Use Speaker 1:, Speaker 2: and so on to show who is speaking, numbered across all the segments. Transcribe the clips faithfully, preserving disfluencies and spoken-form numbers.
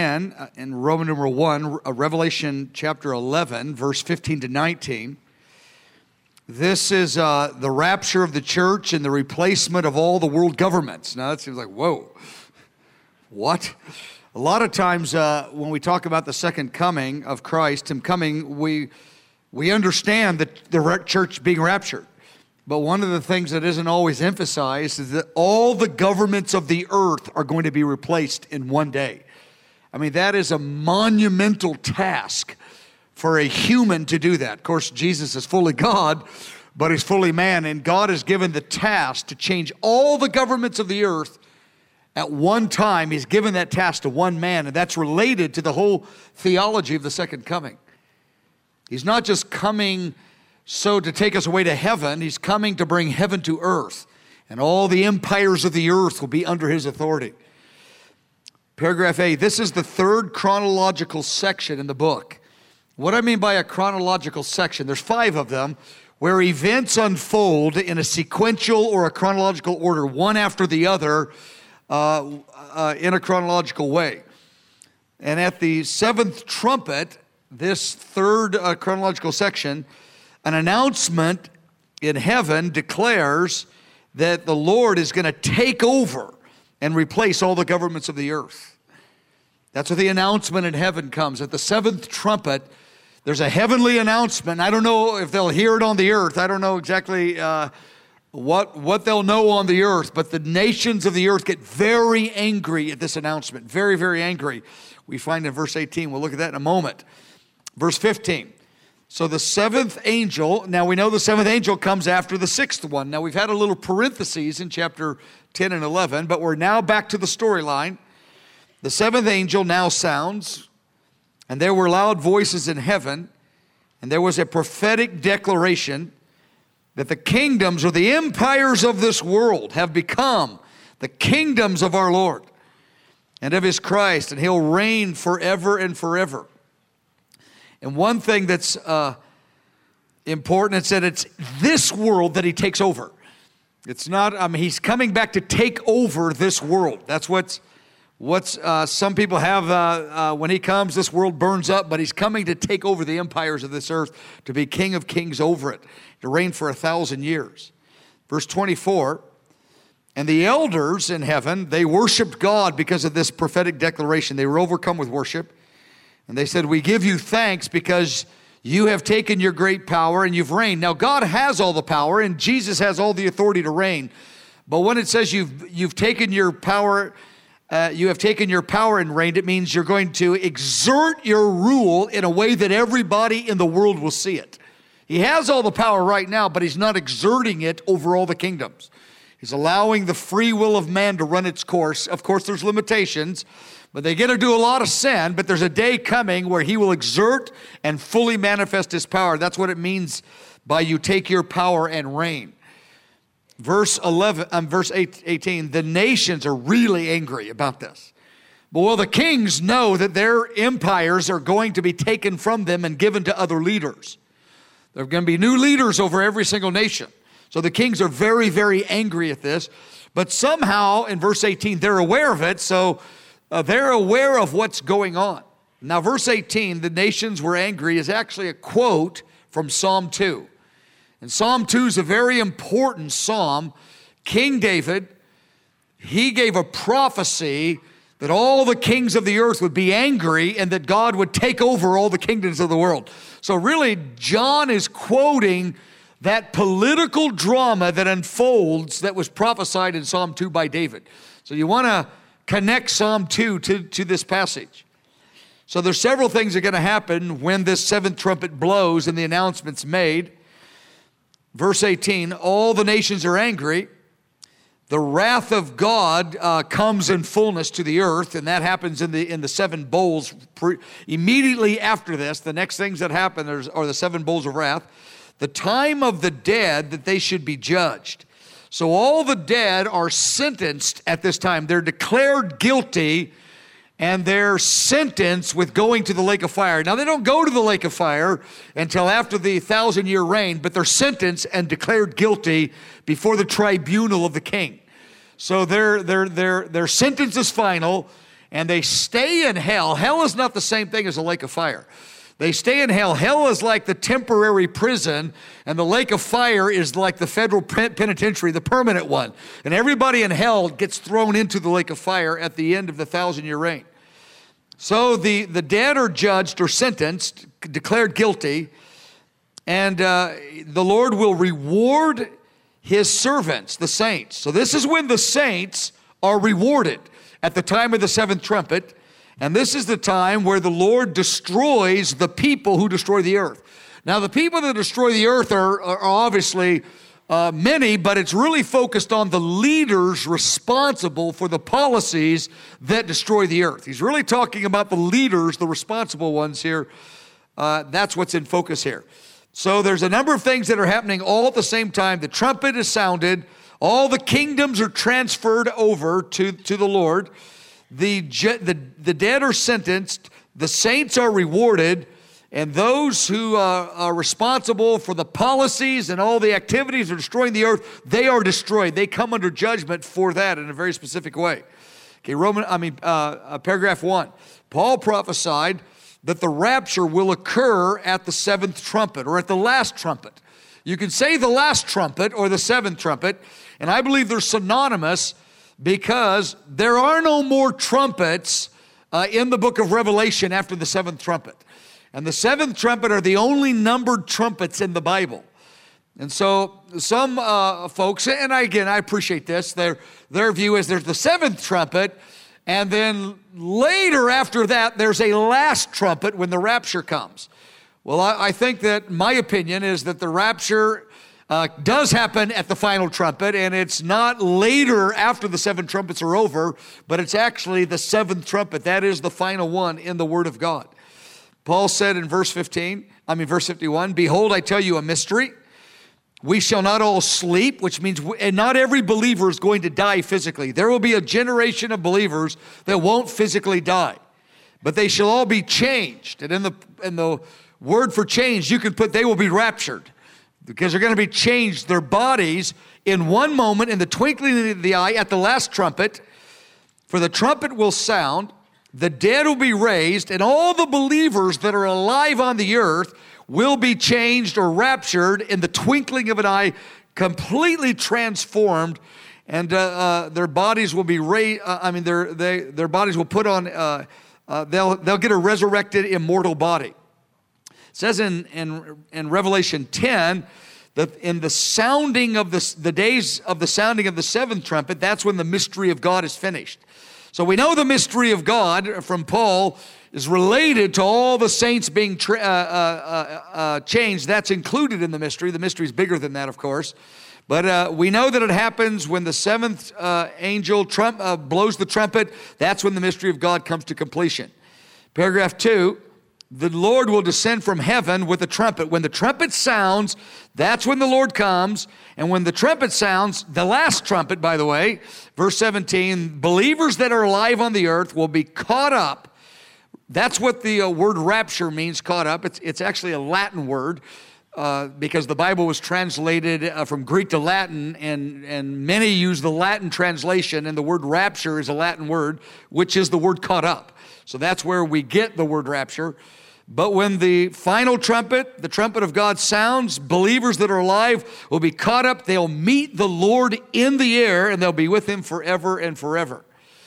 Speaker 1: again in Roman numeral one, Revelation chapter eleven, verse fifteen to nineteen. This is uh, the rapture of the church and the replacement of all the world governments. Now that seems like, whoa, what? A lot of times uh, when we talk about the second coming of Christ, Him coming, we we understand that the church being raptured. But one of the things that isn't always emphasized is that all the governments of the earth are going to be replaced in one day. I mean, that is a monumental task for a human to do that. Of course, Jesus is fully God, but He's fully man, and God has given the task to change all the governments of the earth at one time. He's given that task to one man, and that's related to the whole theology of the second coming. He's not just coming so to take us away to heaven. He's coming to bring heaven to earth, and all the empires of the earth will be under His authority. Paragraph A, this is the third chronological section in the book. What I mean by a chronological section, there's five of them, where events unfold in a sequential or a chronological order, one after the other, uh, uh, in a chronological way. And at the seventh trumpet, this third uh, chronological section, an announcement in heaven declares that the Lord is going to take over and replace all the governments of the earth. That's what the announcement in heaven comes. At the seventh trumpet, there's a heavenly announcement. I don't know if they'll hear it on the earth. I don't know exactly uh, what, what they'll know on the earth, but the nations of the earth get very angry at this announcement. Very, very angry. We find in verse eighteen. We'll look at that in a moment. Verse fifteen. So the seventh angel, now we know the seventh angel comes after the sixth one. Now we've had a little parentheses in chapter ten and eleven, but we're now back to the storyline. The seventh angel now sounds, and there were loud voices in heaven, and there was a prophetic declaration that the kingdoms or the empires of this world have become the kingdoms of our Lord and of His Christ, and He'll reign forever and forever. And one thing that's uh, important is that it's this world that He takes over. It's not, I mean, He's coming back to take over this world. That's what's, what's uh, some people have, uh, uh, when He comes, this world burns up, but He's coming to take over the empires of this earth, to be King of kings over it, to reign for a thousand years. Verse twenty-four, and the elders in heaven, they worshiped God because of this prophetic declaration. They were overcome with worship. And they said, we give You thanks because You have taken Your great power and You've reigned. Now, God has all the power and Jesus has all the authority to reign. But when it says you've, you've taken your power, uh, you have taken your power and reigned, it means you're going to exert your rule in a way that everybody in the world will see it. He has all the power right now, but He's not exerting it over all the kingdoms. He's allowing the free will of man to run its course. Of course, there's limitations. But they get to do a lot of sin, but there's a day coming where He will exert and fully manifest His power. That's what it means by you take your power and reign. Verse eleven, um, verse eighteen, the nations are really angry about this. But well, the kings know that their empires are going to be taken from them and given to other leaders. There are going to be new leaders over every single nation. So the kings are very, very angry at this. But somehow, in verse eighteen, they're aware of it, so Uh, they're aware of what's going on. Now, verse eighteen, the nations were angry, is actually a quote from Psalm two. And Psalm two is a very important psalm. King David, he gave a prophecy that all the kings of the earth would be angry and that God would take over all the kingdoms of the world. So really, John is quoting that political drama that unfolds that was prophesied in Psalm two by David. So you want to connect Psalm two to, to this passage. So there's several things that are going to happen when this seventh trumpet blows and the announcement's made. Verse eighteen, all the nations are angry. The wrath of God uh, comes in fullness to the earth, and that happens in the in the seven bowls. Pre- immediately after this, the next things that happen are, are the seven bowls of wrath. The time of the dead that they should be judged. So all the dead are sentenced at this time. They're declared guilty, and they're sentenced with going to the lake of fire. Now, they don't go to the lake of fire until after the thousand-year reign, but they're sentenced and declared guilty before the tribunal of the king. So their, their, their, their sentence is final, and they stay in hell. Hell is not the same thing as a lake of fire. They stay in hell. Hell is like the temporary prison, and the lake of fire is like the federal penitentiary, the permanent one. And everybody in hell gets thrown into the lake of fire at the end of the thousand-year reign. So the, the dead are judged or sentenced, declared guilty, and uh, the Lord will reward his servants, the saints. So this is when the saints are rewarded at the time of the seventh trumpet. And this is the time where the Lord destroys the people who destroy the earth. Now, the people that destroy the earth are, are obviously uh, many, but it's really focused on the leaders responsible for the policies that destroy the earth. He's really talking about the leaders, the responsible ones here. Uh, that's what's in focus here. So there's a number of things that are happening all at the same time. The trumpet is sounded. All the kingdoms are transferred over to, to the Lord. The, the, the dead are sentenced, the saints are rewarded, and those who uh, are responsible for the policies and all the activities of destroying the earth, they are destroyed. They come under judgment for that in a very specific way. Okay, Roman, I mean, uh, uh, paragraph one. Paul prophesied that the rapture will occur at the seventh trumpet or at the last trumpet. You can say the last trumpet or the seventh trumpet, and I believe they're synonymous because there are no more trumpets uh, in the book of Revelation after the seventh trumpet. And the seventh trumpet are the only numbered trumpets in the Bible. And so some uh, folks, and I, again, I appreciate this, their, their view is there's the seventh trumpet, and then later after that, there's a last trumpet when the rapture comes. Well, I, I think that my opinion is that the rapture Uh, does happen at the final trumpet, and it's not later after the seven trumpets are over, but it's actually the seventh trumpet. That is the final one in the Word of God. Paul said in verse fifteen, I mean verse fifty-one, "Behold, I tell you a mystery. We shall not all sleep," which means we, and not every believer is going to die physically. There will be a generation of believers that won't physically die, but they shall all be changed. And in the, in the word for change, you can put they will be raptured. Because they're going to be changed, their bodies, in one moment, in the twinkling of the eye, at the last trumpet. For the trumpet will sound, the dead will be raised, and all the believers that are alive on the earth will be changed or raptured in the twinkling of an eye, completely transformed, and uh, uh, their bodies will be raised. Uh, I mean, their they, their bodies will put on. Uh, uh, they'll they'll get a resurrected, immortal body. It says in, in, in Revelation ten that in the sounding of the, the days of the sounding of the seventh trumpet, that's when the mystery of God is finished. So we know the mystery of God from Paul is related to all the saints being tra- uh, uh, uh, changed. That's included in the mystery. The mystery is bigger than that, of course. But uh, we know that it happens when the seventh uh, angel trump, uh, blows the trumpet. That's when the mystery of God comes to completion. Paragraph two. The Lord will descend from heaven with a trumpet. When the trumpet sounds, that's when the Lord comes. And when the trumpet sounds, the last trumpet, by the way, verse seventeen, believers that are alive on the earth will be caught up. That's what the uh, word rapture means, caught up. It's, it's actually a Latin word uh, because the Bible was translated uh, from Greek to Latin, and, and many use the Latin translation, and the word rapture is a Latin word, which is the word caught up. So that's where we get the word rapture. But when the final trumpet, the trumpet of God sounds, believers that are alive will be caught up. They'll meet the Lord in the air, and they'll be with him forever and forever.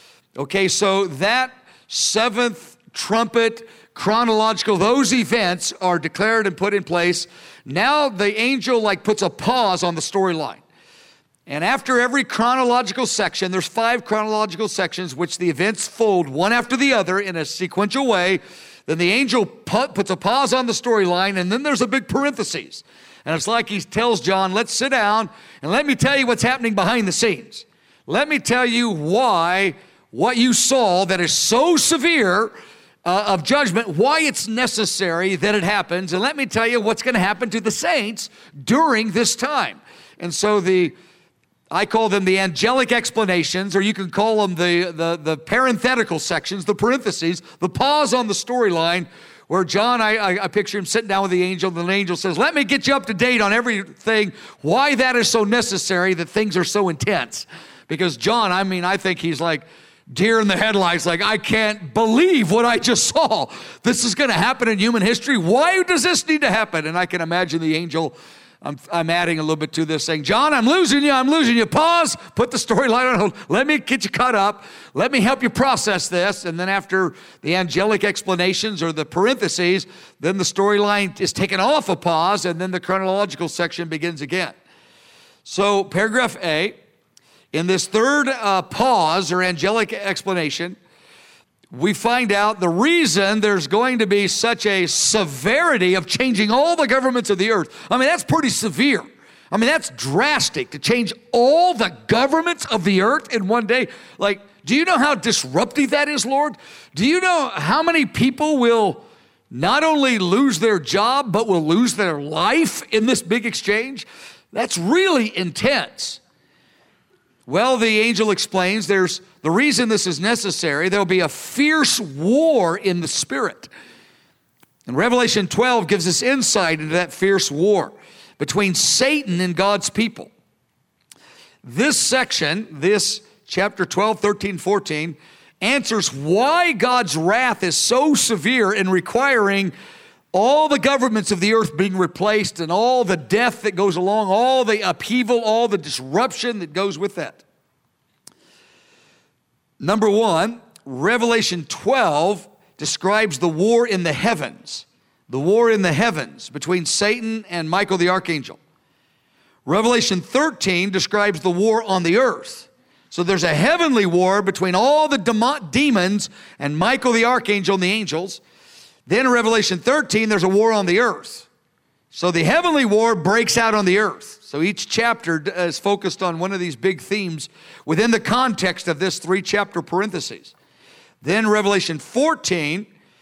Speaker 1: Okay, so that seventh trumpet, chronological, those events are declared and put in place. Now the angel like puts a pause on the storyline. And after every chronological section, there's five chronological sections which the events fold one after the other in a sequential way. Then the angel puts a pause on the storyline, and then there's a big parentheses. And it's like he tells John, let's sit down and let me tell you what's happening behind the scenes. Let me tell you why what you saw that is so severe uh, of judgment, why it's necessary that it happens. And let me tell you what's going to happen to the saints during this time. And so the I call them the angelic explanations, or you can call them the, the, the parenthetical sections, the parentheses, the pause on the storyline, where John, I, I, I picture him sitting down with the angel, and the angel says, let me get you up to date on everything, why that is so necessary, that things are so intense. Because John, I mean, I think he's like deer in the headlights, like, I can't believe what I just saw. This is going to happen in human history. Why does this need to happen? And I can imagine the angel, I'm, I'm adding a little bit to this, saying, John, I'm losing you, I'm losing you. Pause, put the storyline on hold. Let me get you caught up. Let me help you process this. And then after the angelic explanations or the parentheses, then the storyline is taken off a pause, and then the chronological section begins again. So paragraph A, in this third uh, pause or angelic explanation, we find out the reason there's going to be such a severity of changing all the governments of the earth. I mean, that's pretty severe. I mean, that's drastic to change all the governments of the earth in one day. Like, do you know how disruptive that is, Lord? Do you know how many people will not only lose their job, but will lose their life in this big exchange? That's really intense. Well, the angel explains there's the reason this is necessary. There'll be a fierce war in the spirit. And Revelation twelve gives us insight into that fierce war between Satan and God's people. This section, this chapter twelve, thirteen, fourteen, answers why God's wrath is so severe in requiring all the governments of the earth being replaced and all the death that goes along, all the upheaval, all the disruption that goes with that. Number one, Revelation twelve describes the war in the heavens, the war in the heavens between Satan and Michael the archangel. Revelation thirteen describes the war on the earth. So there's a heavenly war between all the demo- demons and Michael the archangel and the angels. Then in Revelation thirteen, there's a war on the earth. So the heavenly war breaks out on the earth. So each chapter is focused on one of these big themes within the context of this three-chapter parentheses. Then Revelation fourteen,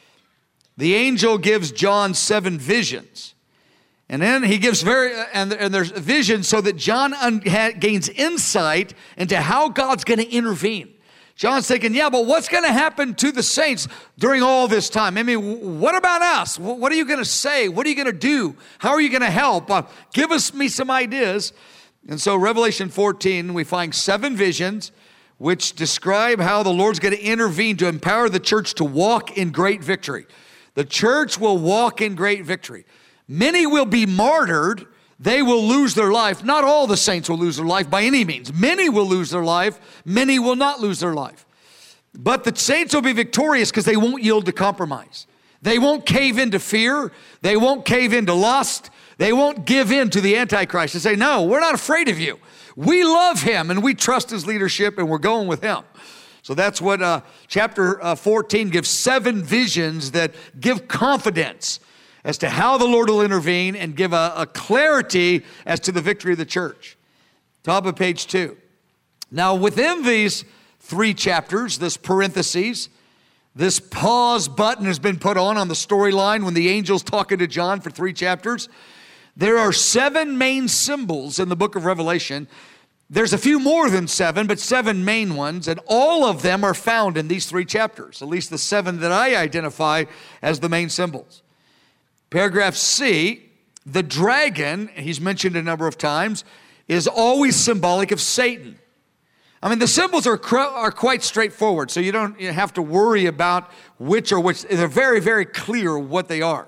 Speaker 1: the angel gives John seven visions. And then he gives very, and, and there's visions so that John un, ha, gains insight into how God's going to intervene. John's thinking, yeah, but what's going to happen to the saints during all this time? I mean, what about us? What are you going to say? What are you going to do? How are you going to help? Uh, give us me some ideas. And so Revelation fourteen, we find seven visions which describe how the Lord's going to intervene to empower the church to walk in great victory. The church will walk in great victory. Many will be martyred. They will lose their life. Not all the saints will lose their life by any means. Many will lose their life. Many will not lose their life. But the saints will be victorious because they won't yield to compromise. They won't cave into fear. They won't cave into lust. They won't give in to the Antichrist and say, no, we're not afraid of you. We love him and we trust his leadership and we're going with him. So that's what uh, chapter uh, fourteen gives seven visions that give confidence as to how the Lord will intervene and give a, a clarity as to the victory of the church. Top of page two. Now within these three chapters, this parentheses, this pause button has been put on on the storyline when the angel's talking to John for three chapters. There are seven main symbols in the book of Revelation. There's a few more than seven, but seven main ones, and all of them are found in these three chapters, at least the seven that I identify as the main symbols. Paragraph C, the dragon, he's mentioned a number of times, is always symbolic of Satan. I mean, the symbols are, are quite straightforward, so you don't you have to worry about which or which. They're very, very clear what they are.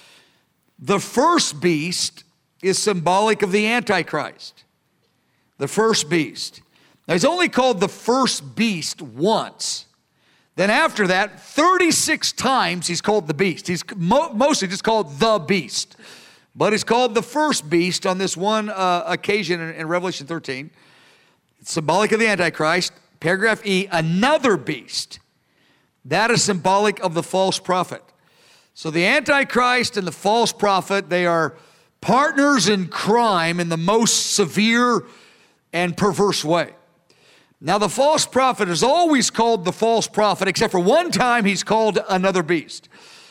Speaker 1: The first beast is symbolic of the Antichrist. The first beast. Now, he's only called the first beast once. Then after that, thirty-six times he's called the beast. He's mo- mostly just called the beast. But he's called the first beast on this one uh, occasion in, in Revelation thirteen. It's symbolic of the Antichrist. Paragraph E, another beast. That is symbolic of the false prophet. So the Antichrist and the false prophet, they are partners in crime in the most severe and perverse way. Now, the false prophet is always called the false prophet, except for one time he's called another beast.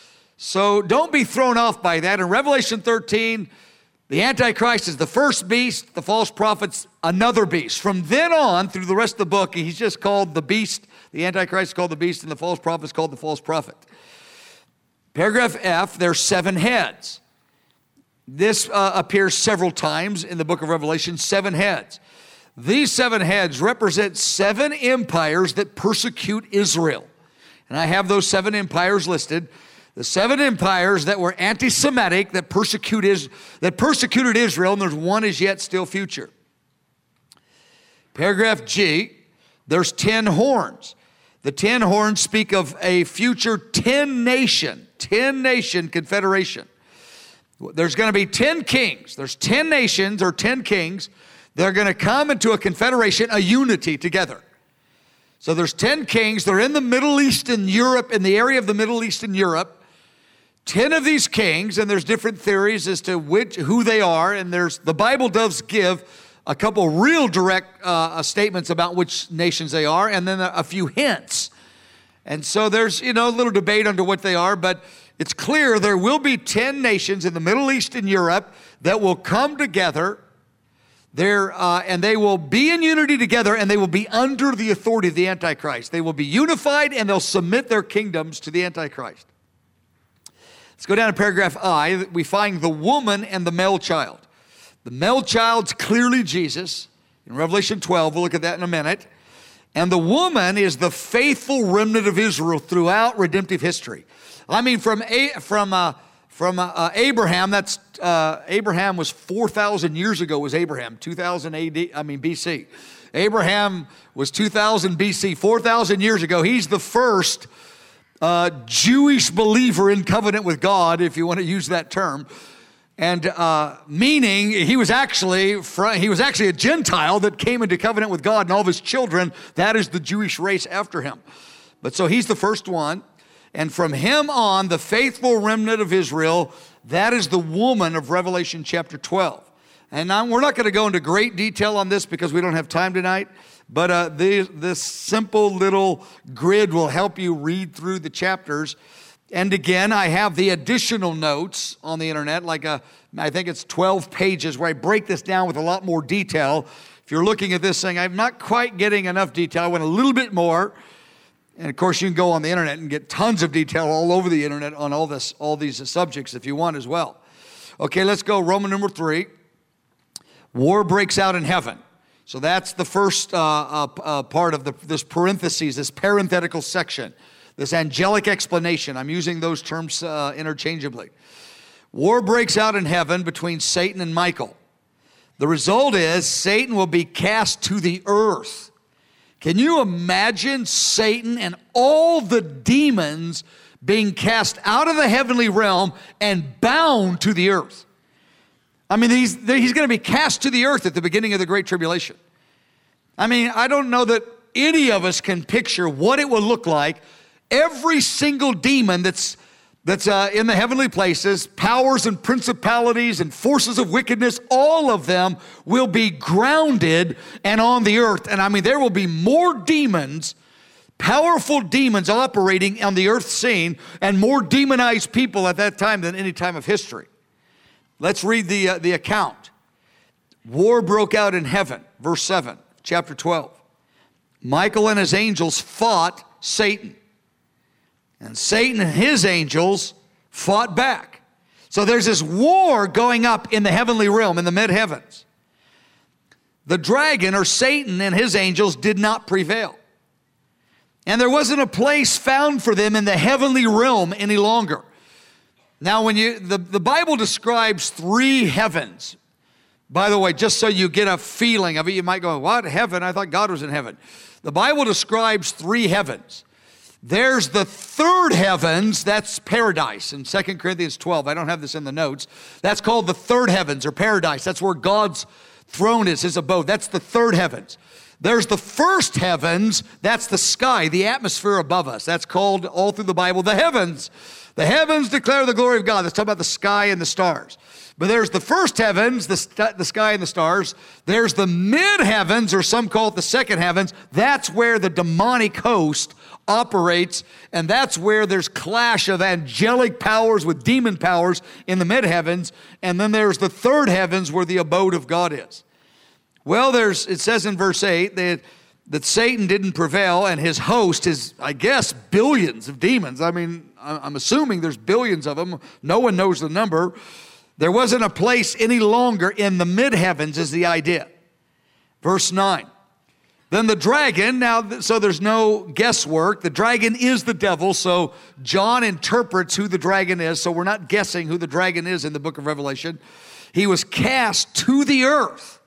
Speaker 1: So don't be thrown off by that. In Revelation thirteen, the Antichrist is the first beast, the false prophet's another beast. From then on, through the rest of the book, he's just called the beast. The Antichrist is called the beast, and the false prophet is called the false prophet. Paragraph F, there's seven heads. This uh, appears several times in the book of Revelation, seven heads. These seven heads represent seven empires that persecute Israel. And I have those seven empires listed. The seven empires that were anti-Semitic, that, persecute is, that persecuted Israel, and there's one is yet still future. Paragraph G, there's ten horns. The ten horns speak of a future ten-nation, ten-nation confederation. There's going to be ten kings. There's ten nations or ten kings. They're going to come into a confederation, a unity together. So there's ten kings. They're in the Middle East and Europe, in the area of the Middle East and Europe. ten of these kings, and there's different theories as to which who they are, and there's the Bible does give a couple real direct uh, statements about which nations they are, and then a, a few hints. And so there's, you know, a little debate under what they are, but it's clear there will be ten nations in the Middle East and Europe that will come together there, uh, and they will be in unity together, and they will be under the authority of the Antichrist. They will be unified, and they'll submit their kingdoms to the Antichrist. Let's go down to paragraph I. We find the woman and the male child. The male child's clearly Jesus. In Revelation twelve, we'll look at that in a minute. And the woman is the faithful remnant of Israel throughout redemptive history. I mean, from a, from uh, from uh, uh, Abraham. That's uh, Abraham was four thousand years ago. Was Abraham two thousand A D? I mean B C. Abraham was two thousand B C, four thousand years ago. He's the first uh, Jewish believer in covenant with God, if you want to use that term. And uh, meaning he was actually he was actually a Gentile that came into covenant with God, and all of his children, that is the Jewish race after him. But so he's the first one. And from him on, the faithful remnant of Israel, that is the woman of Revelation chapter twelve. And now, we're not going to go into great detail on this because we don't have time tonight. But uh, the, this simple little grid will help you read through the chapters. And again, I have the additional notes on the internet, like a, I think it's twelve pages, where I break this down with a lot more detail. If you're looking at this saying, I'm not quite getting enough detail, I want a little bit more. And of course, you can go on the internet and get tons of detail all over the internet on all this, all these subjects if you want as well. Okay, let's go. Roman number three. War breaks out in heaven. So that's the first uh, uh, uh, part of the, this parentheses, this parenthetical section, this angelic explanation. I'm using those terms uh, interchangeably. War breaks out in heaven between Satan and Michael. The result is Satan will be cast to the earth. Can you imagine Satan and all the demons being cast out of the heavenly realm and bound to the earth? I mean, he's, he's going to be cast to the earth at the beginning of the Great Tribulation. I mean, I don't know that any of us can picture what it will look like. Every single demon that's that's uh, in the heavenly places, powers and principalities and forces of wickedness, all of them will be grounded and on the earth. And I mean, there will be more demons, powerful demons operating on the earth scene, and more demonized people at that time than any time of history. Let's read the, uh, the account. War broke out in heaven, verse seven, chapter twelve. Michael and his angels fought Satan. And Satan and his angels fought back. So there's this war going up in the heavenly realm, in the mid-heavens. The dragon, or Satan, and his angels did not prevail. And there wasn't a place found for them in the heavenly realm any longer. Now, when you the, the Bible describes three heavens. By the way, just so you get a feeling of it, you might go, what, heaven? I thought God was in heaven. The Bible describes three heavens. There's the third heavens, that's paradise in Second Corinthians twelve. I don't have this in the notes. That's called the third heavens, or paradise. That's where God's throne is, his abode. That's the third heavens. There's the first heavens, that's the sky, the atmosphere above us. That's called, all through the Bible, the heavens. The heavens declare the glory of God. That's talking about the sky and the stars. But there's the first heavens, the, st- the sky and the stars. There's the mid-heavens, or some call it the second heavens. That's where the demonic host operates, and that's where there's clash of angelic powers with demon powers in the mid-heavens. And then there's the third heavens, where the abode of God is. Well, there's it says in verse eight that, that Satan didn't prevail, and his host is, I guess, billions of demons. I mean, I'm assuming there's billions of them. No one knows the number. There wasn't a place any longer in the mid-heavens is the idea. Verse nine. Then the dragon, now, so there's no guesswork. The dragon is the devil, so John interprets who the dragon is, so we're not guessing who the dragon is in the book of Revelation. He was cast to the earth,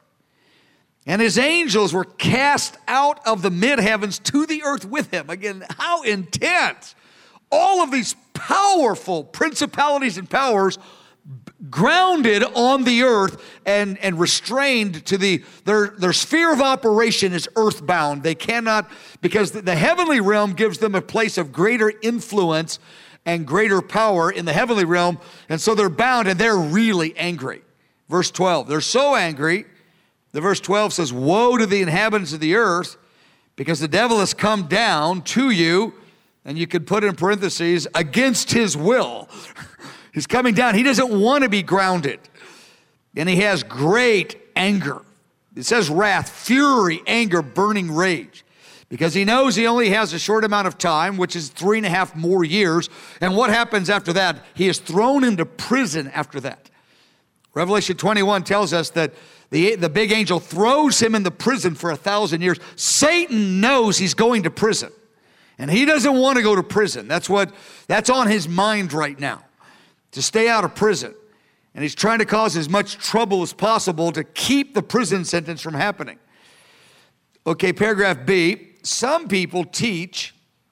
Speaker 1: and his angels were cast out of the mid-heavens to the earth with him. Again, how intense. All of these powerful principalities and powers grounded on the earth and, and restrained to the, their, their sphere of operation is earthbound. They cannot, because the, the heavenly realm gives them a place of greater influence and greater power in the heavenly realm, and so they're bound and they're really angry. Verse twelve, they're so angry, the verse twelve says, woe to the inhabitants of the earth, because the devil has come down to you, and you could put in parentheses, against his will. He's coming down. He doesn't want to be grounded. And he has great anger. It says wrath, fury, anger, burning rage. Because he knows he only has a short amount of time, which is three and a half more years. And what happens after that? He is thrown into prison after that. Revelation twenty-one tells us that the, the big angel throws him in the prison for a thousand years. Satan knows he's going to prison. And he doesn't want to go to prison. That's what, that's on his mind right now, to stay out of prison. And he's trying to cause as much trouble as possible to keep the prison sentence from happening. Okay, paragraph B. Some people teach,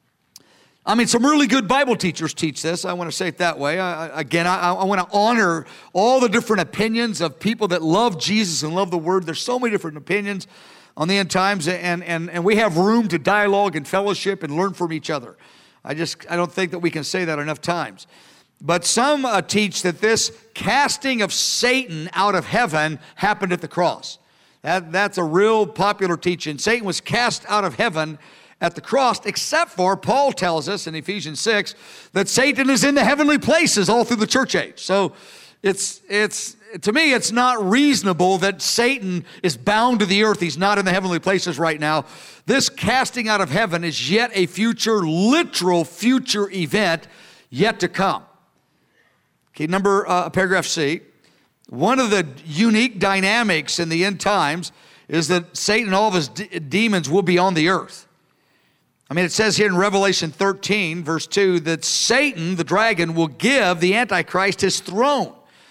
Speaker 1: I mean, some really good Bible teachers teach this. I want to say it that way. I, again, I, I want to honor all the different opinions of people that love Jesus and love the Word. There's so many different opinions on the end times, and, and, and we have room to dialogue and fellowship and learn from each other. I just, I don't think that we can say that enough times. But some uh, teach that this casting of Satan out of heaven happened at the cross. That, that's a real popular teaching. Satan was cast out of heaven at the cross, except for, Paul tells us in Ephesians six, that Satan is in the heavenly places all through the church age. So it's, it's, to me, it's not reasonable that Satan is bound to the earth. He's not in the heavenly places right now. This casting out of heaven is yet a future, literal future event yet to come. Okay, number, uh, paragraph C. One of the unique dynamics in the end times is that Satan and all of his de- demons will be on the earth. I mean, it says here in Revelation thirteen, verse two, that Satan, the dragon, will give the Antichrist his throne.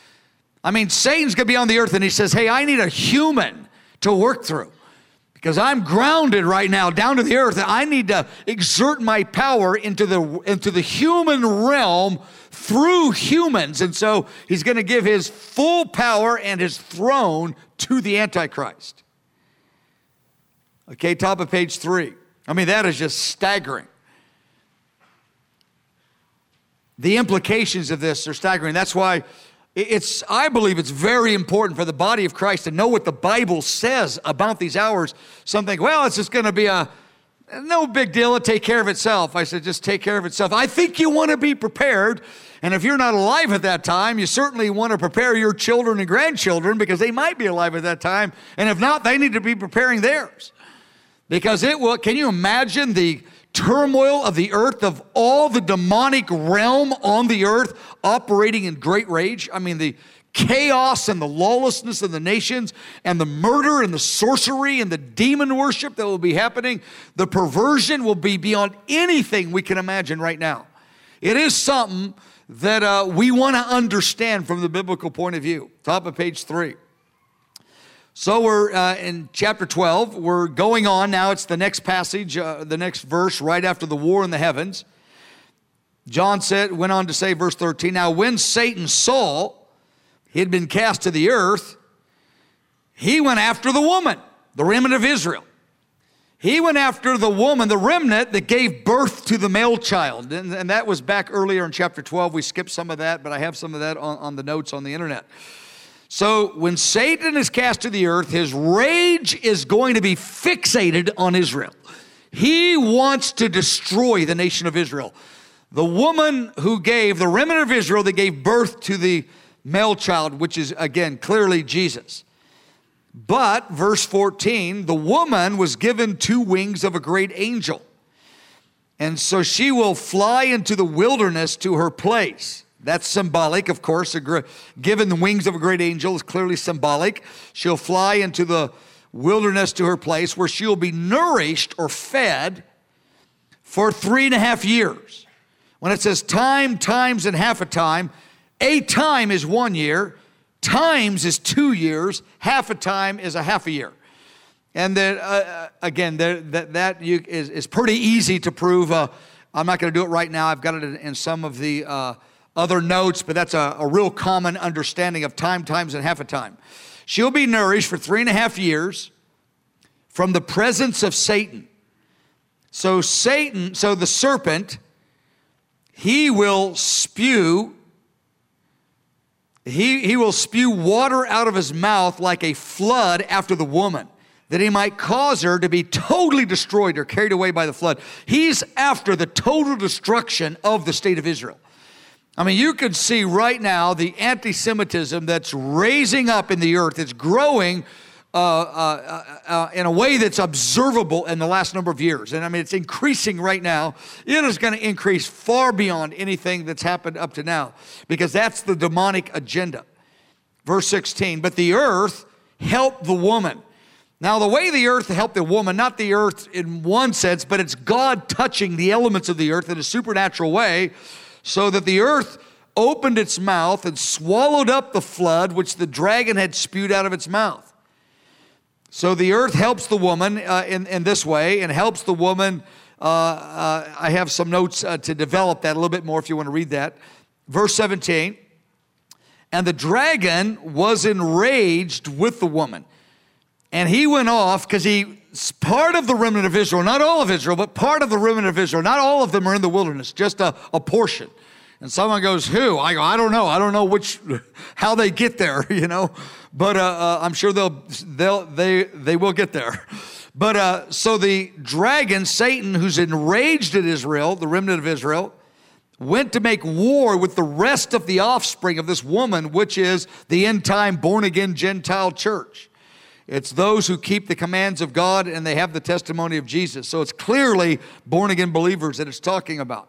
Speaker 1: I mean, Satan's going to be on the earth, and he says, hey, I need a human to work through, because I'm grounded right now down to the earth, and I need to exert my power into the, into the human realm through humans. And so he's going to give his full power and his throne to the Antichrist. Okay, top of page three. I mean, that is just staggering. The implications of this are staggering. That's why it's, I believe it's very important for the body of Christ to know what the Bible says about these hours. Some think, well, it's just going to be a, no big deal, it'll take care of itself. I said, just take care of itself. I think you want to be prepared. And if you're not alive at that time, you certainly want to prepare your children and grandchildren, because they might be alive at that time. And if not, they need to be preparing theirs. Because it will, can you imagine the turmoil of the earth, of all the demonic realm on the earth operating in great rage? I mean, the chaos and the lawlessness of the nations, and the murder and the sorcery and the demon worship that will be happening. The perversion will be beyond anything we can imagine right now. It is something that uh, we want to understand from the biblical point of view. Top of page three. So we're uh, in chapter twelve. We're going on now. It's the next passage, uh, the next verse right after the war in the heavens. John said, went on to say, verse thirteen, now when Satan saw he had been cast to the earth, he went after the woman, the remnant of Israel. He went after the woman, the remnant that gave birth to the male child. And, and that was back earlier in chapter twelve. We skipped some of that, but I have some of that on, on the notes on the internet. So when Satan is cast to the earth, his rage is going to be fixated on Israel. He wants to destroy the nation of Israel. The woman who gave, the remnant of Israel that gave birth to the male child, which is, again, clearly Jesus. But, verse fourteen, the woman was given two wings of a great angel. And so she will fly into the wilderness to her place. That's symbolic, of course. Given the wings of a great angel is clearly symbolic. She'll fly into the wilderness to her place where she will be nourished or fed for three and a half years. When it says time, times, and half a time, a time is one year, times is two years, half a time is a half a year. And then, uh, again, that, that, that you, is, is pretty easy to prove. Uh, I'm not going to do it right now. I've got it in, in some of the uh, other notes, but that's a, a real common understanding of time, times, and half a time. She'll be nourished for three and a half years from the presence of Satan. So Satan, so the serpent, he will spew, he, he will spew water out of his mouth like a flood after the woman, that he might cause her to be totally destroyed or carried away by the flood. He's after the total destruction of the state of Israel. I mean, you can see right now the anti-Semitism that's raising up in the earth. It's growing uh, uh, uh, in a way that's observable in the last number of years. And I mean, it's increasing right now. It is going to increase far beyond anything that's happened up to now, because that's the demonic agenda. Verse sixteen, but the earth helped the woman. Now, the way the earth helped the woman, not the earth in one sense, but it's God touching the elements of the earth in a supernatural way, so that the earth opened its mouth and swallowed up the flood which the dragon had spewed out of its mouth. So the earth helps the woman uh, in, in this way, and helps the woman. Uh, uh, I have some notes uh, to develop that a little bit more if you want to read that. Verse seventeen, and the dragon was enraged with the woman. And he went off, because he's part of the remnant of Israel, not all of Israel, but part of the remnant of Israel. Not all of them are in the wilderness, just a, a portion. And someone goes, who? I go, I don't know. I don't know which, how they get there, you know. But uh, uh, I'm sure they'll, they'll, they, they will get there. But uh, so the dragon, Satan, who's enraged at Israel, the remnant of Israel, went to make war with the rest of the offspring of this woman, which is the end-time born-again Gentile church. It's those who keep the commands of God and they have the testimony of Jesus. So it's clearly born-again believers that it's talking about.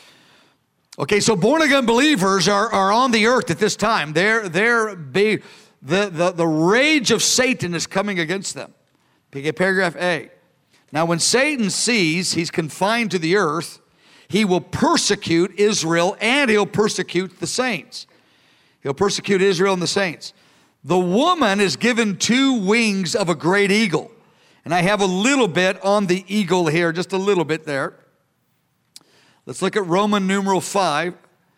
Speaker 1: Okay, so born-again believers are, are on the earth at this time. They're, they're be, the, the, the rage of Satan is coming against them. Okay, paragraph A. Now, when Satan sees he's confined to the earth, he will persecute Israel and he'll persecute the saints. He'll persecute Israel and the saints. The woman is given two wings of a great eagle. And I have a little bit on the eagle here, just a little bit there. Let's look at Roman numeral five.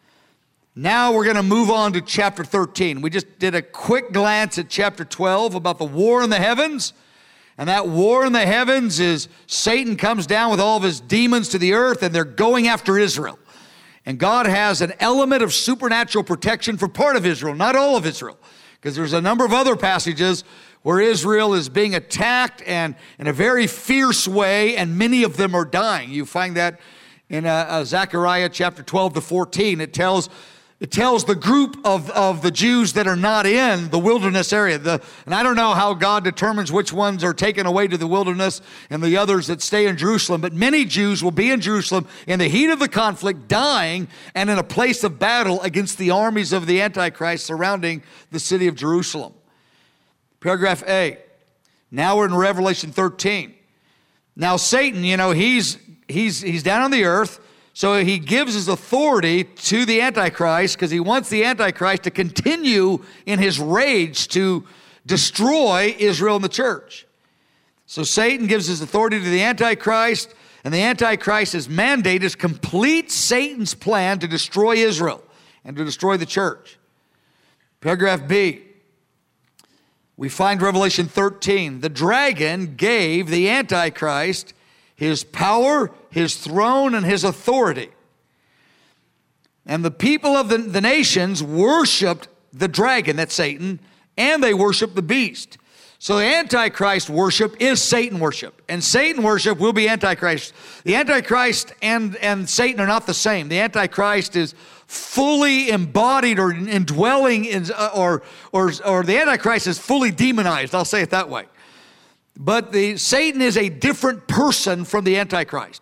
Speaker 1: Now we're going to move on to chapter thirteen. We just did a quick glance at chapter twelve about the war in the heavens. And that war in the heavens is Satan comes down with all of his demons to the earth, and they're going after Israel. And God has an element of supernatural protection for part of Israel, not all of Israel. Because there's a number of other passages where Israel is being attacked and in a very fierce way, and many of them are dying. You find that in uh, uh, Zechariah chapter twelve to fourteen. It tells, it tells the group of, of the Jews that are not in the wilderness area. The, and I don't know how God determines which ones are taken away to the wilderness and the others that stay in Jerusalem. But many Jews will be in Jerusalem in the heat of the conflict, dying and in a place of battle against the armies of the Antichrist surrounding the city of Jerusalem. Paragraph A. Now we're in Revelation thirteen. Now Satan, you know, he's, he's, he's down on the earth. So he gives his authority to the Antichrist because he wants the Antichrist to continue in his rage to destroy Israel and the church. So Satan gives his authority to the Antichrist, and the Antichrist's mandate is complete Satan's plan to destroy Israel and to destroy the church. Paragraph B. We find Revelation thirteen. The dragon gave the Antichrist his power, his throne, and his authority. And the people of the, the nations worshiped the dragon, that's Satan, and they worshiped the beast. So the Antichrist worship is Satan worship, and Satan worship will be Antichrist. The Antichrist and, and Satan are not the same. The Antichrist is fully embodied or indwelling, in, or, or, or the Antichrist is fully demonized, I'll say it that way. But the Satan is a different person from the Antichrist.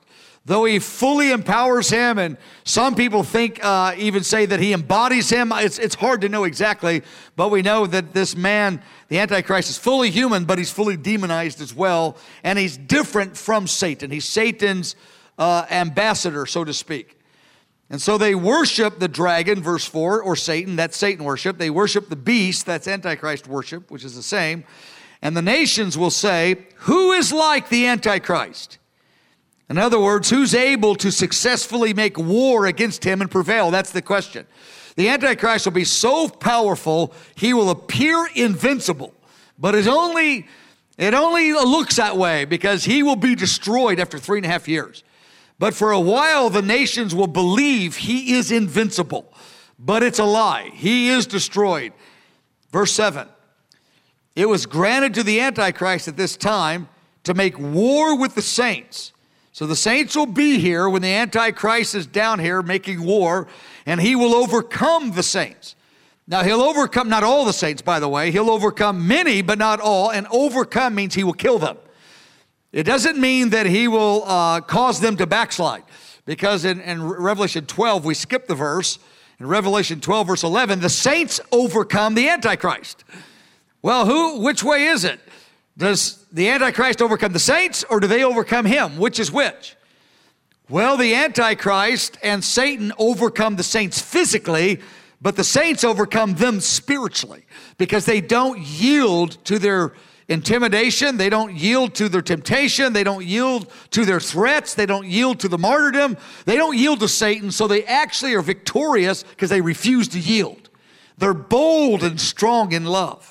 Speaker 1: Though he fully empowers him, and some people think, uh, even say that he embodies him, it's, it's hard to know exactly, but we know that this man, the Antichrist, is fully human, but he's fully demonized as well, and he's different from Satan. He's Satan's uh, ambassador, so to speak. And so they worship the dragon, verse four, or Satan, that's Satan worship. They worship the beast, that's Antichrist worship, which is the same. And the nations will say, who is like the Antichrist? In other words, who's able to successfully make war against him and prevail? That's the question. The Antichrist will be so powerful, he will appear invincible. But it only, it only looks that way because he will be destroyed after three and a half years. But for a while, the nations will believe he is invincible. But it's a lie. He is destroyed. Verse seven. It was granted to the Antichrist at this time to make war with the saints. So the saints will be here when the Antichrist is down here making war, and he will overcome the saints. Now, he'll overcome not all the saints, by the way. He'll overcome many, but not all, and overcome means he will kill them. It doesn't mean that he will uh, cause them to backslide, because in, in Revelation twelve, we skip the verse. In Revelation twelve, verse eleven, the saints overcome the Antichrist. Well, who? Which way is it? Does the Antichrist overcome the saints, or do they overcome him? Which is which? Well, the Antichrist and Satan overcome the saints physically, but the saints overcome them spiritually because they don't yield to their intimidation. They don't yield to their temptation. They don't yield to their threats. They don't yield to the martyrdom. They don't yield to Satan, so they actually are victorious because they refuse to yield. They're bold and strong in love.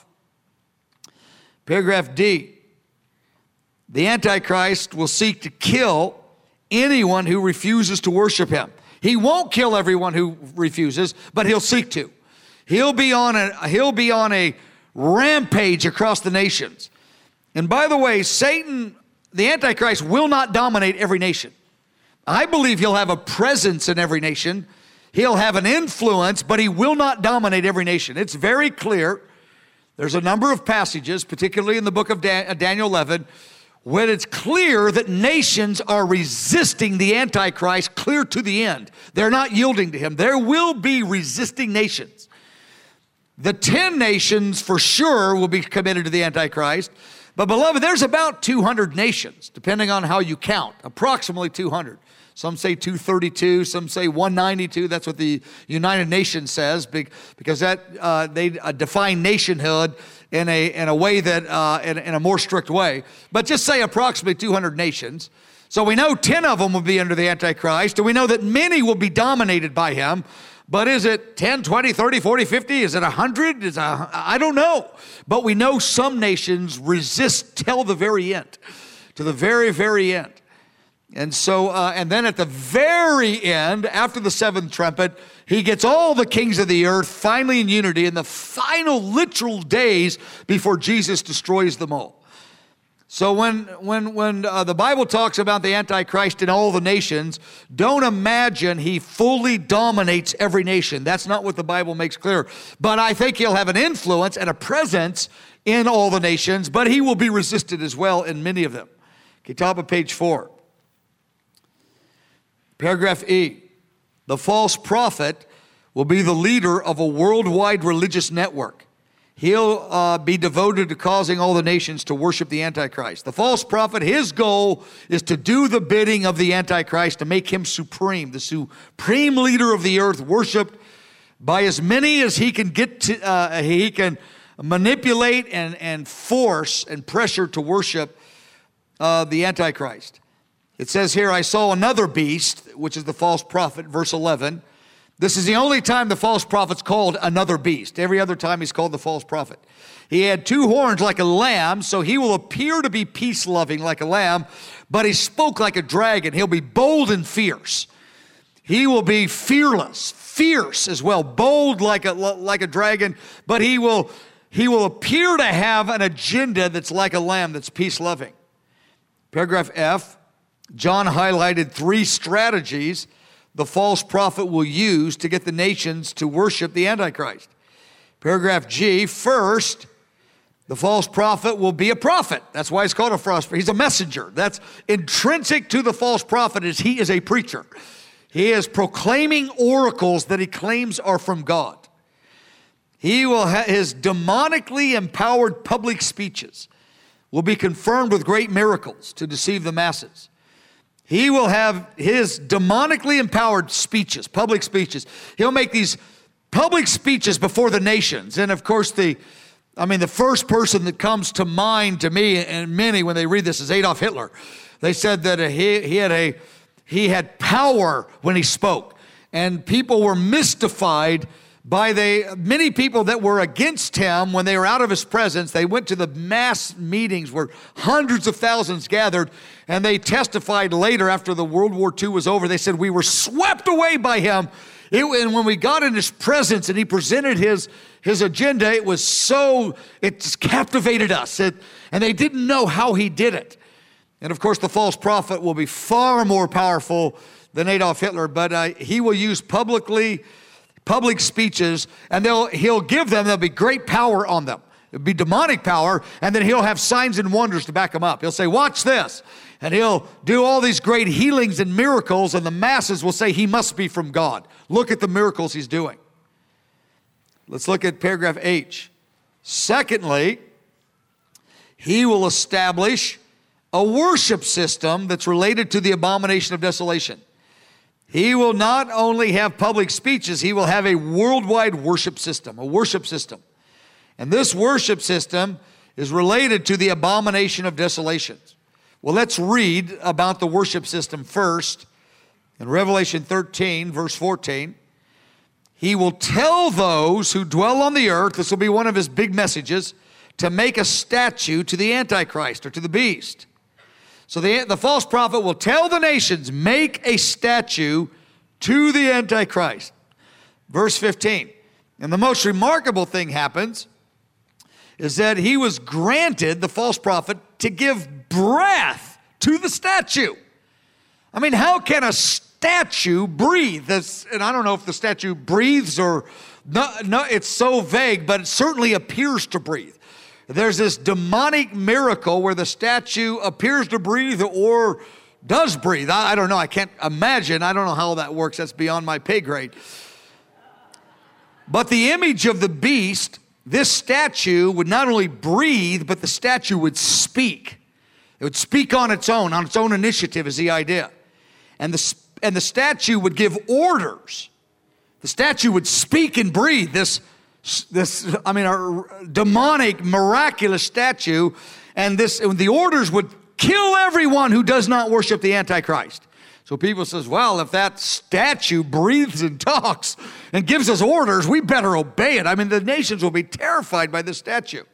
Speaker 1: Paragraph D, the Antichrist will seek to kill anyone who refuses to worship him. He won't kill everyone who refuses, but he'll seek to. He'll be on a, he'll be on a rampage across the nations. And by the way, Satan, the Antichrist, will not dominate every nation. I believe he'll have a presence in every nation. He'll have an influence, but he will not dominate every nation. It's very clear. There's a number of passages, particularly in the book of Daniel eleven, when it's clear that nations are resisting the Antichrist clear to the end. They're not yielding to him. There will be resisting nations. The ten nations for sure will be committed to the Antichrist. But beloved, there's about two hundred nations, depending on how you count, approximately two hundred. Some say two thirty-two, some say one ninety-two. That's what the United Nations says, because that uh, they define nationhood in a in a way that uh, in, in a more strict way. But just say approximately two hundred nations. So we know ten of them will be under the Antichrist, and we know that many will be dominated by him. But is it ten, twenty, thirty, forty, fifty? Is it one hundred? Is it, I don't know. But we know some nations resist till the very end, to the very, very end. And so, uh, and then at the very end, after the seventh trumpet, he gets all the kings of the earth finally in unity in the final literal days before Jesus destroys them all. So when when when uh, the Bible talks about the Antichrist in all the nations, don't imagine he fully dominates every nation. That's not what the Bible makes clear. But I think he'll have an influence and a presence in all the nations, but he will be resisted as well in many of them. Okay, top of page four. Paragraph E, the false prophet will be the leader of a worldwide religious network. He'll uh, be devoted to causing all the nations to worship the Antichrist. The false prophet, his goal is to do the bidding of the Antichrist, to make him supreme, the supreme leader of the earth, worshiped by as many as he can get to, uh, he can manipulate and, and force and pressure to worship uh, the Antichrist. It says here, I saw another beast, which is the false prophet, verse eleven. This is the only time the false prophet's called another beast. Every other time he's called the false prophet. He had two horns like a lamb, so he will appear to be peace-loving like a lamb, but he spoke like a dragon. He'll be bold and fierce. He will be fearless, fierce as well, bold like a, like a dragon, but he will, he will appear to have an agenda that's like a lamb, that's peace-loving. Paragraph F. John highlighted three strategies the false prophet will use to get the nations to worship the Antichrist. Paragraph G, first, The false prophet will be a prophet. That's why he's called a false prophet. He's a messenger. That's intrinsic to the false prophet is he is a preacher. He is proclaiming oracles that he claims are from God. He will have his demonically empowered public speeches will be confirmed with great miracles to deceive the masses. He will have his demonically empowered speeches, public speeches. He'll make these public speeches before the nations. And of course, the I mean, the first person that comes to mind to me and many when they read this is Adolf Hitler. They said that he, he had a he had power when he spoke, and people were mystified by the many people that were against him when they were out of his presence. They went to the mass meetings where hundreds of thousands gathered, and they testified later after the World War Two was over. They said, we were swept away by him. It, and when we got in his presence and he presented his, his agenda, it was so, it just captivated us. It, and they didn't know how he did it. And of course, the false prophet will be far more powerful than Adolf Hitler, but uh, he will use publicly, public speeches, and they'll, he'll give them, there'll be great power on them. It'll be demonic power, and then he'll have signs and wonders to back them up. He'll say, watch this. And he'll do all these great healings and miracles, and the masses will say he must be from God. Look at the miracles he's doing. Let's look at paragraph H. Secondly, he will establish a worship system that's related to the abomination of desolation. He will not only have public speeches, he will have a worldwide worship system, a worship system. And this worship system is related to the abomination of desolations. Well, let's read about the worship system first. In Revelation thirteen, verse fourteen, he will tell those who dwell on the earth, this will be one of his big messages, to make a statue to the Antichrist or to the beast. So the, the false prophet will tell the nations, make a statue to the Antichrist. Verse fifteen, and the most remarkable thing happens is that he was granted, the false prophet, to give breath to the statue. I mean, how can a statue breathe? That's, and I don't know if the statue breathes or no, no, it's so vague, but it certainly appears to breathe. There's this demonic miracle where the statue appears to breathe or does breathe. I, I don't know. I can't imagine. I don't know how that works. That's beyond my pay grade. But the image of the beast, this statue would not only breathe, but the statue would speak. It would speak on its own, on its own initiative is the idea. And the, and the statue would give orders. The statue would speak and breathe. This, this I mean, a demonic, miraculous statue. And this, the orders would kill everyone who does not worship the Antichrist. So people says, well, if that statue breathes and talks and gives us orders, we better obey it. I mean, the nations will be terrified by this statue.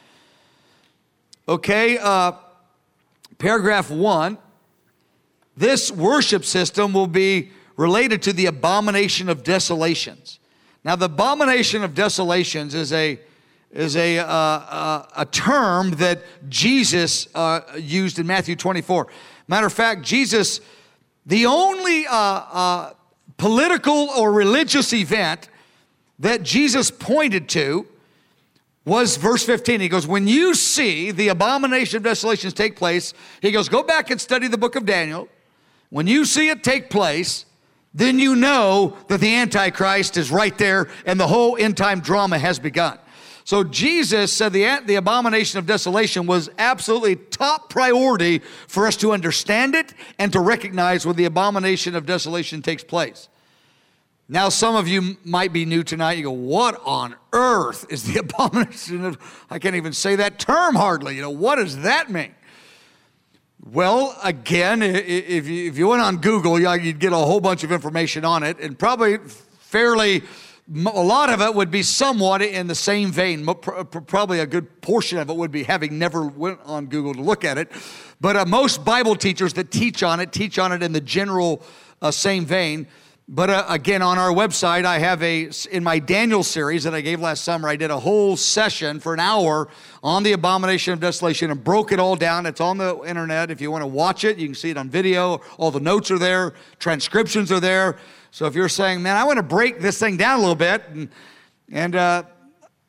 Speaker 1: Okay, uh, paragraph one. This worship system will be related to the abomination of desolations. Now, the abomination of desolations is a is a uh, uh, a term that Jesus uh, used in Matthew twenty-four. Matter of fact, Jesus, the only uh, uh, political or religious event that Jesus pointed to was verse fifteen. He goes, when you see the abomination of desolations take place, he goes, go back and study the book of Daniel. When you see it take place, then you know that the Antichrist is right there and the whole end time drama has begun. So Jesus said the, the abomination of desolation was absolutely top priority for us to understand it and to recognize when the abomination of desolation takes place. Now, some of you might be new tonight. You go, what on earth is the abomination of, I can't even say that term hardly. You know, what does that mean? Well, again, if you, if you went on Google, you'd get a whole bunch of information on it, and probably fairly, a lot of it would be somewhat in the same vein. Probably a good portion of it would be having never went on Google to look at it. But uh, most Bible teachers that teach on it, teach on it in the general uh, same vein. But uh, again, on our website, I have a, in my Daniel series that I gave last summer, I did a whole session for an hour on the abomination of desolation and broke it all down. It's on the internet. If you want to watch it, you can see it on video. All the notes are there. Transcriptions are there. So if you're saying, man, I want to break this thing down a little bit, and, and uh,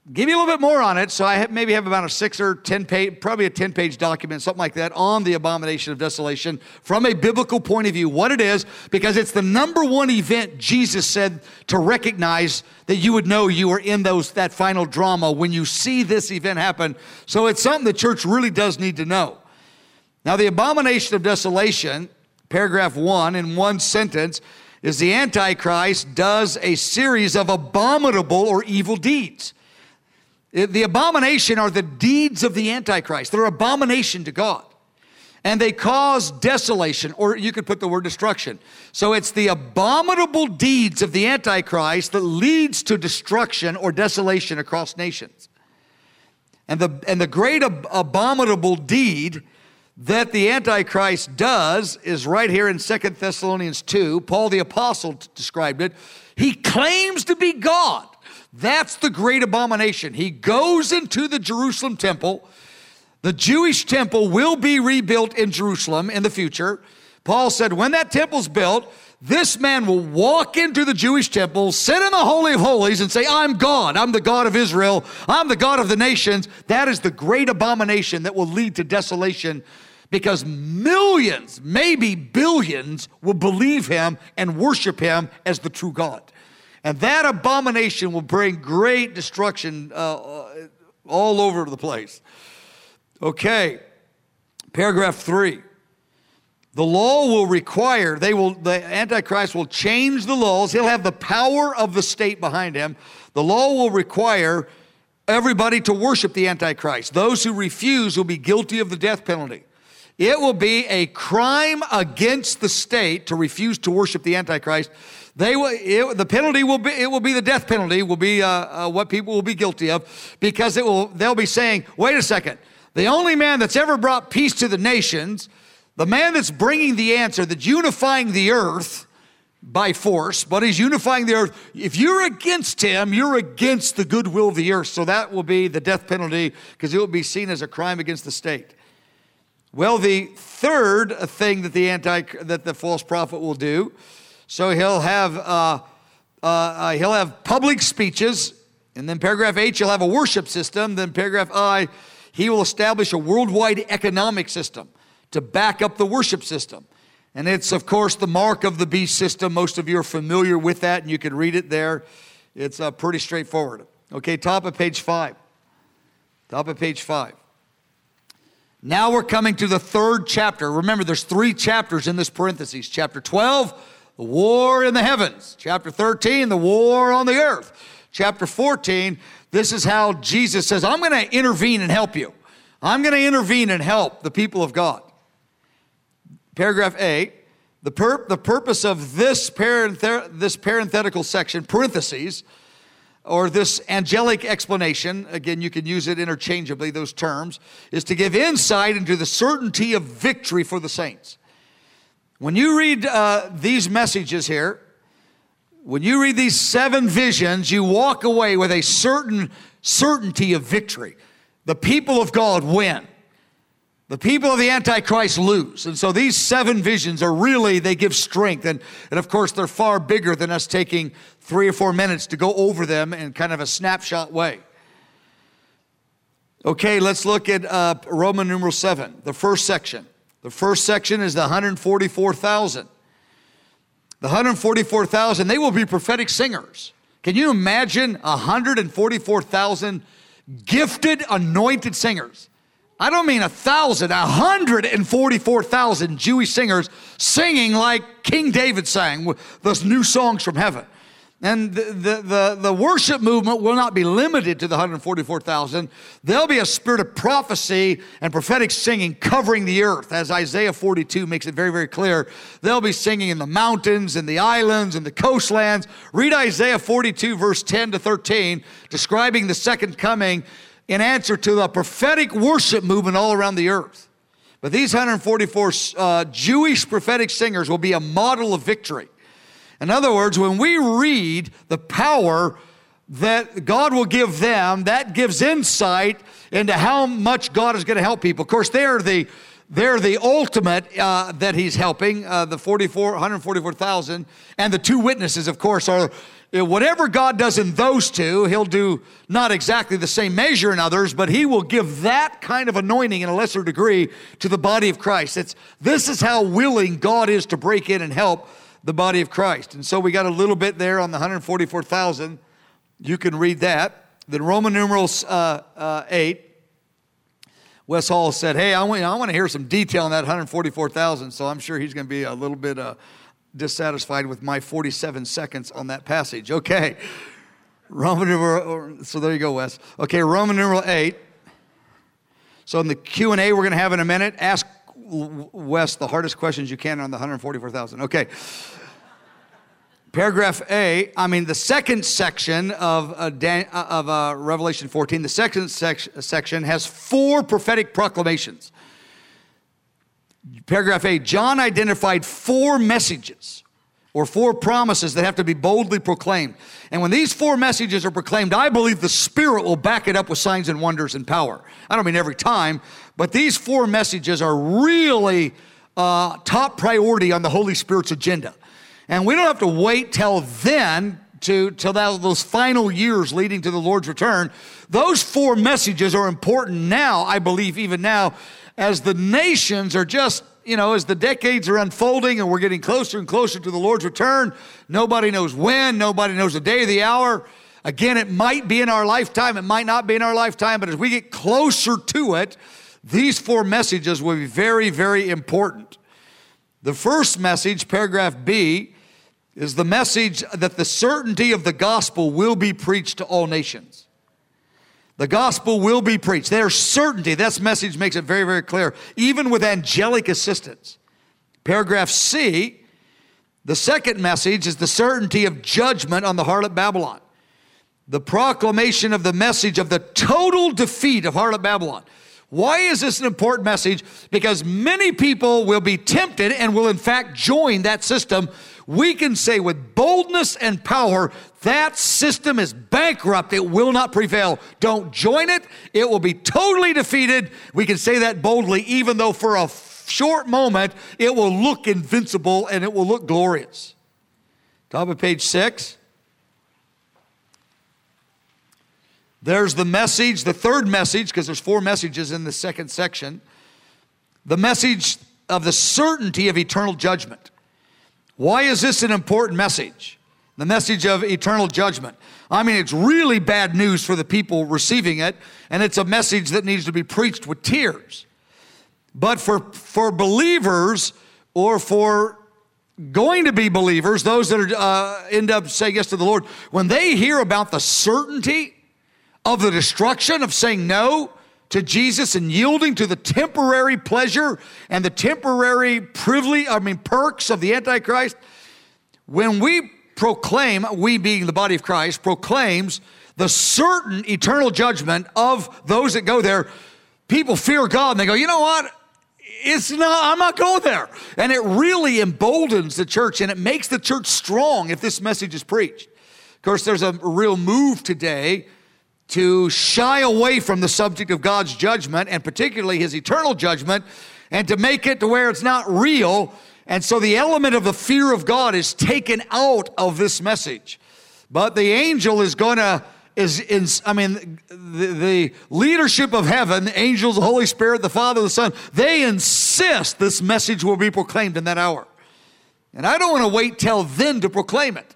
Speaker 1: give you a little bit more on it. So I have, maybe have about a six or ten page, probably a ten page document, something like that, on the abomination of desolation from a biblical point of view, what it is, because it's the number one event Jesus said to recognize that you would know you were in those that final drama when you see this event happen. So it's something the church really does need to know. Now, the abomination of desolation, paragraph one, in one sentence, is the Antichrist does a series of abominable or evil deeds. The abomination are the deeds of the Antichrist. They're abomination to God. And they cause desolation, or you could put the word destruction. So it's the abominable deeds of the Antichrist that leads to destruction or desolation across nations. And the, and the great ab- abominable deed that the Antichrist does is right here in Second Thessalonians two. Paul the Apostle t- described it. He claims to be God. That's the great abomination. He goes into the Jerusalem temple. The Jewish temple will be rebuilt in Jerusalem in the future. Paul said, when that temple's built, this man will walk into the Jewish temple, sit in the Holy of Holies, and say, I'm God. I'm the God of Israel. I'm the God of the nations. That is the great abomination that will lead to desolation, because millions, maybe billions, will believe him and worship him as the true God. And that abomination will bring great destruction uh, all over the place. Okay, paragraph three. The law will require, they will, the Antichrist will change the laws. He'll have the power of the state behind him. The law will require everybody to worship the Antichrist. Those who refuse will be guilty of the death penalty. It will be a crime against the state to refuse to worship the Antichrist. They will, it, the penalty will be, it will be the death penalty, will be uh, uh, what people will be guilty of, because it will, they'll be saying, wait a second, the only man that's ever brought peace to the nations, the man that's bringing the answer, that's unifying the earth by force, but he's unifying the earth. If you're against him, you're against the goodwill of the earth. So that will be the death penalty, because it will be seen as a crime against the state. Well, the third thing that the anti that the false prophet will do, so he'll have uh, uh, uh, he'll have public speeches, and then paragraph H, he'll have a worship system. Then paragraph I, he will establish a worldwide economic system to back up the worship system. And it's, of course, the mark of the beast system. Most of you are familiar with that, and you can read it there. It's uh, pretty straightforward. Okay, top of page five. Top of page five. Now we're coming to the third chapter. Remember, there's three chapters in this parentheses. Chapter twelve, the war in the heavens. Chapter thirteen, the war on the earth. Chapter fourteen, this is how Jesus says, I'm going to intervene and help you. I'm going to intervene and help the people of God. Paragraph A, the, pur- the purpose of this, parenther- this parenthetical section, parentheses, or this angelic explanation, again, you can use it interchangeably, those terms, is to give insight into the certainty of victory for the saints. When you read uh, these messages here, when you read these seven visions, you walk away with a certain certainty of victory. The people of God win. The people of the Antichrist lose. And so these seven visions are really, they give strength. And, and of course, they're far bigger than us taking three or four minutes to go over them in kind of a snapshot way. Okay, let's look at uh, Roman numeral seven, the first section. The first section is the one hundred forty-four thousand. The one hundred forty-four thousand, they will be prophetic singers. Can you imagine one hundred forty-four thousand gifted, anointed singers? I don't mean a thousand, one hundred forty-four thousand Jewish singers singing like King David sang, those new songs from heaven. And the, the, the, the worship movement will not be limited to the one hundred forty-four thousand. There'll be a spirit of prophecy and prophetic singing covering the earth, as Isaiah forty-two makes it very, very clear. They'll be singing in the mountains, in the islands, in the coastlands. Read Isaiah forty-two, verse ten to thirteen, describing the second coming in answer to the prophetic worship movement all around the earth. But these one hundred forty-four uh, Jewish prophetic singers will be a model of victory. In other words, when we read the power that God will give them, that gives insight into how much God is going to help people. Of course, they're the they're the ultimate uh, that He's helping, uh, the forty-four, one hundred forty-four thousand, and the two witnesses, of course, are whatever God does in those two, he'll do not exactly the same measure in others, but he will give that kind of anointing in a lesser degree to the body of Christ. It's, this is how willing God is to break in and help the body of Christ. And so we got a little bit there on the one hundred forty-four thousand. You can read that. Then Roman numerals uh, uh, eight. Wes Hall said, hey, I want, I want to hear some detail on that one hundred forty-four thousand, so I'm sure he's going to be a little bit uh, dissatisfied with my forty-seven seconds on that passage. Okay. Roman numeral, so there you go, Wes. Okay, Roman numeral eight. So in the Q and A we're going to have in a minute, ask Wes the hardest questions you can on the one hundred forty-four thousand. Okay. Paragraph A, I mean the second section of uh, Dan, uh, of uh, Revelation fourteen, the second sec- section has four prophetic proclamations. Paragraph A, John identified four messages or four promises that have to be boldly proclaimed. And when these four messages are proclaimed, I believe the Spirit will back it up with signs and wonders and power. I don't mean every time, but these four messages are really uh, top priority on the Holy Spirit's agenda. And we don't have to wait till then, to till that, those final years leading to the Lord's return. Those four messages are important now, I believe, even now, as the nations are just, you know, as the decades are unfolding and we're getting closer and closer to the Lord's return. Nobody knows when, nobody knows the day, the hour. Again, it might be in our lifetime, it might not be in our lifetime, but as we get closer to it, these four messages will be very, very important. The first message, paragraph B, is the message that the certainty of the gospel will be preached to all nations. The gospel will be preached. There's certainty. That message makes it very, very clear, even with angelic assistance. Paragraph C, the second message is the certainty of judgment on the harlot Babylon. The proclamation of the message of the total defeat of harlot Babylon. Why is this an important message? Because many people will be tempted and will in fact join that system. We can say with boldness and power, that system is bankrupt. It will not prevail. Don't join it. It will be totally defeated. We can say that boldly, even though for a short moment, it will look invincible and it will look glorious. Top of page six. There's the message, the third message, because there's four messages in the second section. The message of the certainty of eternal judgment. Why is this an important message? The message of eternal judgment. I mean, it's really bad news for the people receiving it, and it's a message that needs to be preached with tears. But for, for believers, or for going to be believers, those that are, uh, end up saying yes to the Lord, when they hear about the certainty of the destruction of saying no to Jesus and yielding to the temporary pleasure and the temporary privilege, I mean perks of the Antichrist, when we proclaim, we being the body of Christ, proclaims the certain eternal judgment of those that go there, people fear God and they go, you know what? It's not, I'm not going there. And it really emboldens the church and it makes the church strong if this message is preached. Of course, there's a real move today to shy away from the subject of God's judgment, and particularly his eternal judgment, and to make it to where it's not real. And so the element of the fear of God is taken out of this message. But the angel is going to, is, is I mean, the, the leadership of heaven, the angels, the Holy Spirit, the Father, the Son, they insist this message will be proclaimed in that hour. And I don't want to wait till then to proclaim it.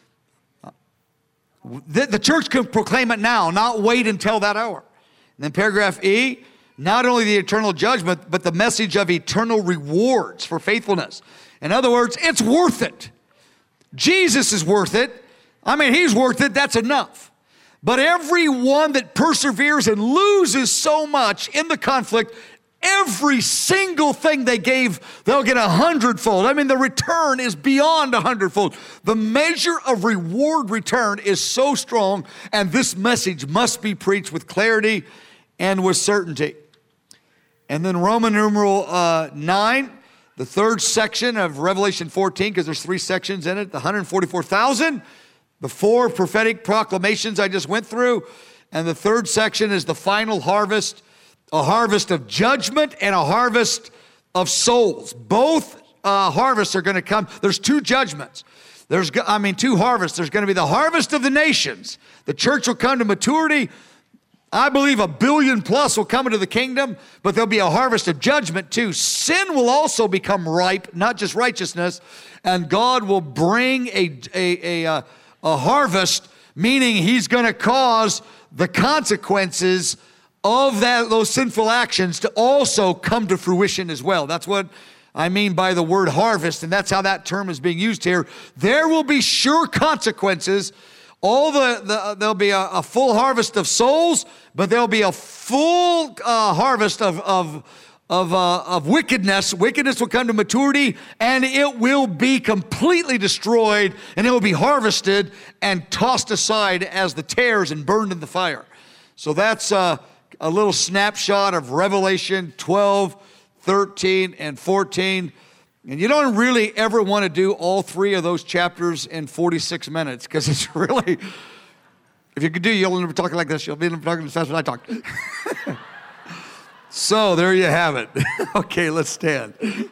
Speaker 1: The, the church can proclaim it now, not wait until that hour. And then paragraph E, not only the eternal judgment, but the message of eternal rewards for faithfulness. In other words, it's worth it. Jesus is worth it. I mean, he's worth it. That's enough. But everyone that perseveres and loses so much in the conflict, every single thing they gave, they'll get a hundredfold. I mean, the return is beyond a hundredfold. The measure of reward return is so strong, and this message must be preached with clarity and with certainty. And then Roman numeral uh, nine, the third section of Revelation fourteen, because there's three sections in it, the one hundred forty-four thousand, the four prophetic proclamations I just went through, and the third section is the final harvest, a harvest of judgment and a harvest of souls. Both uh, harvests are going to come. There's two judgments. There's, I mean, two harvests. There's going to be the harvest of the nations. The church will come to maturity. I believe a billion plus will come into the kingdom, but there'll be a harvest of judgment too. Sin will also become ripe, not just righteousness, and God will bring a, a, a, a harvest, meaning he's going to cause the consequences of that, those sinful actions to also come to fruition as well. That's what I mean by the word harvest, and that's how that term is being used here. There will be sure consequences. All the, the there'll be a, a full harvest of souls, but there'll be a full uh, harvest of of of, uh, of wickedness. Wickedness will come to maturity, and it will be completely destroyed, and it will be harvested and tossed aside as the tares and burned in the fire. So that's uh, a little snapshot of Revelation twelve, thirteen, and fourteen. And you don't really ever want to do all three of those chapters in forty-six minutes, because it's really, if you could do, you'll end up talking like this. You'll be talking as fast as I talk. So there you have it. Okay, let's stand.